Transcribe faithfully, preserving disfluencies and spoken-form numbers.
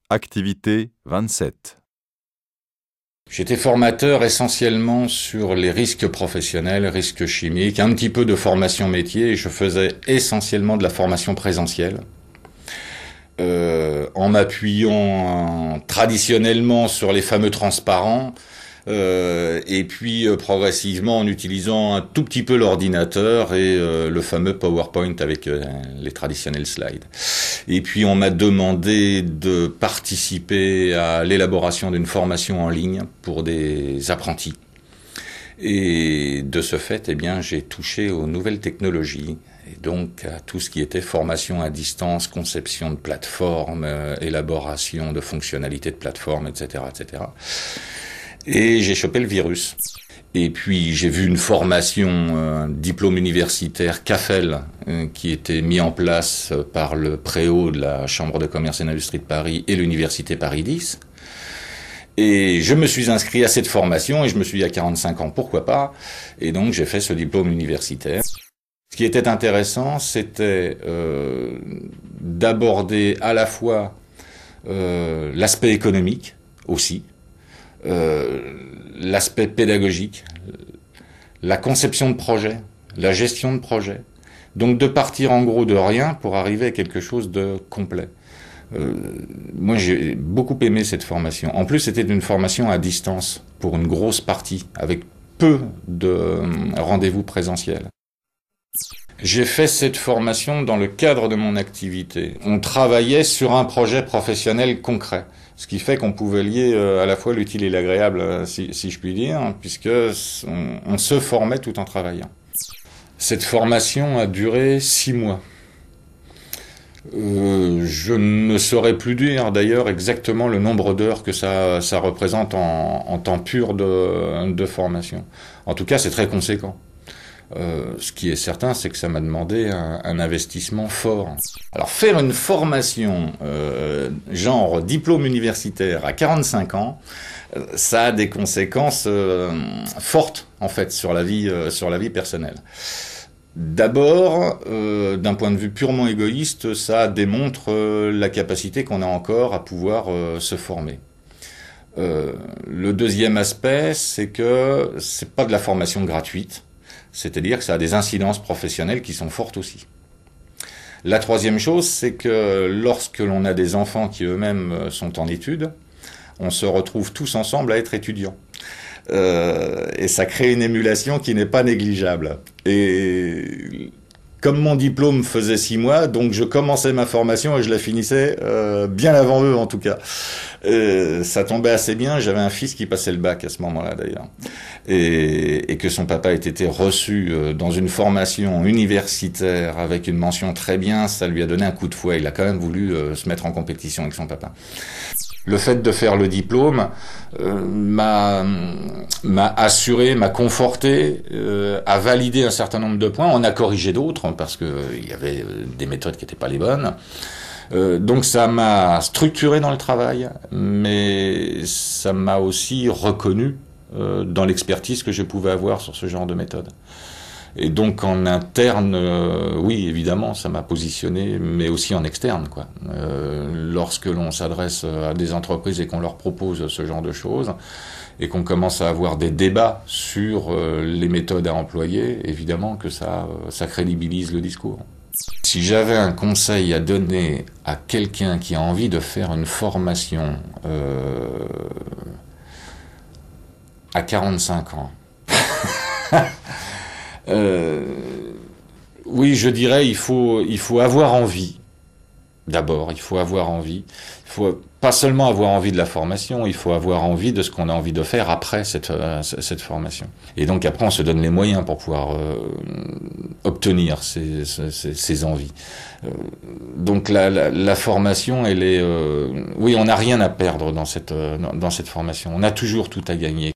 Activité vingt-sept. J'étais formateur essentiellement sur les risques professionnels, risques chimiques, un petit peu de formation métier, et je faisais essentiellement de la formation présentielle. Euh, en m'appuyant euh, traditionnellement sur les fameux transparents, euh, et puis euh, progressivement en utilisant un tout petit peu l'ordinateur et euh, le fameux PowerPoint avec euh, les traditionnels slides. Et puis on m'a demandé de participer à l'élaboration d'une formation en ligne pour des apprentis. Et de ce fait, eh bien, j'ai touché aux nouvelles technologies, et donc à tout ce qui était formation à distance, conception de plateforme, euh, élaboration de fonctionnalités de plateforme, et cetera, et cetera. Et j'ai chopé le virus. Et puis j'ai vu une formation, un diplôme universitaire C A F E L, euh, qui était mis en place par le Préau de la Chambre de commerce et d'industrie de Paris et l'université Paris dix. Et je me suis inscrit à cette formation et je me suis dit à quarante-cinq ans, pourquoi pas. Et donc j'ai fait ce diplôme universitaire. Ce qui était intéressant, c'était euh, d'aborder à la fois euh, l'aspect économique aussi, euh, l'aspect pédagogique, la conception de projet, la gestion de projet. Donc de partir en gros de rien pour arriver à quelque chose de complet. Euh, moi j'ai beaucoup aimé cette formation. En plus c'était une formation à distance pour une grosse partie, avec peu de euh, rendez-vous présentiels. J'ai fait cette formation dans le cadre de mon activité. On travaillait sur un projet professionnel concret, ce qui fait qu'on pouvait lier euh, à la fois l'utile et l'agréable, euh, si, si je puis dire, puisque on, on se formait tout en travaillant. Cette formation a duré six mois. Euh, je ne saurais plus dire d'ailleurs exactement le nombre d'heures que ça, ça représente en, en temps pur de, de formation. En tout cas, c'est très conséquent. Euh, ce qui est certain, c'est que ça m'a demandé un, un investissement fort. Alors faire une formation euh, genre diplôme universitaire à quarante-cinq ans, euh, ça a des conséquences euh, fortes en fait sur la vie, euh, sur la vie personnelle. D'abord, euh, d'un point de vue purement égoïste, ça démontre euh, la capacité qu'on a encore à pouvoir euh, se former. Euh, le deuxième aspect, c'est que c'est pas de la formation gratuite. C'est-à-dire que ça a des incidences professionnelles qui sont fortes aussi. La troisième chose, c'est que lorsque l'on a des enfants qui eux-mêmes sont en études, on se retrouve tous ensemble à être étudiants. Euh, et ça crée une émulation qui n'est pas négligeable. Et comme mon diplôme faisait six mois, donc je commençais ma formation et je la finissais euh, bien avant eux en tout cas. Euh, ça tombait assez bien, j'avais un fils qui passait le bac à ce moment-là d'ailleurs. Et, et que son papa ait été reçu euh, dans une formation universitaire avec une mention très bien, ça lui a donné un coup de fouet. Il a quand même voulu euh, se mettre en compétition avec son papa. Le fait de faire le diplôme euh, m'a, m'a assuré, m'a conforté, euh, a validé un certain nombre de points. On a corrigé d'autres parce que euh, il y avait euh, des méthodes qui n'étaient pas les bonnes. Euh, donc ça m'a structuré dans le travail, mais ça m'a aussi reconnu euh, dans l'expertise que je pouvais avoir sur ce genre de méthode. Et donc en interne, euh, oui, évidemment, ça m'a positionné, mais aussi en externe, quoi. Euh, lorsque l'on s'adresse à des entreprises et qu'on leur propose ce genre de choses, et qu'on commence à avoir des débats sur euh, les méthodes à employer, évidemment que ça, ça crédibilise le discours. Si j'avais un conseil à donner à quelqu'un qui a envie de faire une formation euh, à quarante-cinq ans, Euh, oui, je dirais il faut il faut avoir envie. D'abord, il faut avoir envie. Il faut pas seulement avoir envie de la formation, il faut avoir envie de ce qu'on a envie de faire après cette euh, cette formation. Et donc après, on se donne les moyens pour pouvoir euh, obtenir ces, ces ces envies. Euh, donc la, la la formation, elle est euh, oui, on n'a rien à perdre dans cette dans cette formation. On a toujours tout à gagner.